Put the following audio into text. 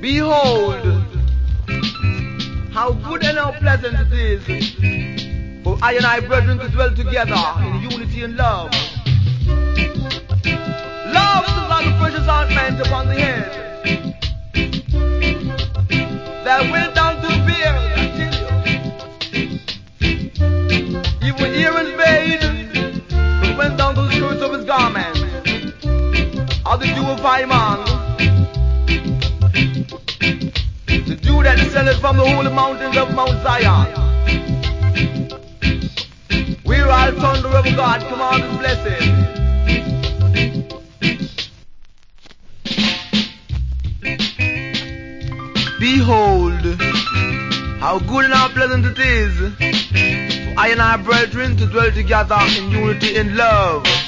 Behold, how good and how pleasant it is for I and I brethren to dwell together in unity and love. Love is like a precious ointment upon the head that went down to the beard, I tell you. He will hear his vein, but went down to the skirts of his garment. How the dew of high man, the dew that descended from the holy mountains of Mount Zion, where our thunder of God command is blessed. Behold, how good and how pleasant it is for I and our brethren to dwell together in unity and love.